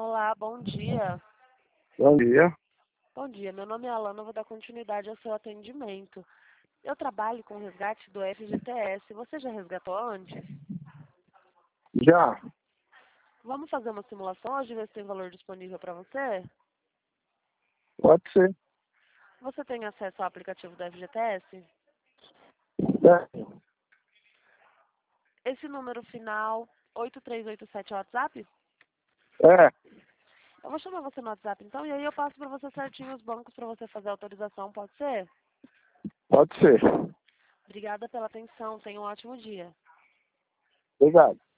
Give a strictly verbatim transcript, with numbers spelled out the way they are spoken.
Olá, bom dia. Bom dia. Bom dia, meu nome é Alana, eu vou dar continuidade ao seu atendimento. Eu trabalho com resgate do F G T S. Você já resgatou antes? Já, Vamos fazer uma simulação hoje, ver se tem valor disponível para você? pode ser. Você tem acesso ao aplicativo do F G T S? Tenho. Esse número final oito três oito sete é o WhatsApp? É, Eu vou chamar você no WhatsApp então, e aí eu passo para você certinho os bancos para você fazer a autorização, pode ser? pode ser. Obrigada pela atenção, tenha um ótimo dia. Obrigado.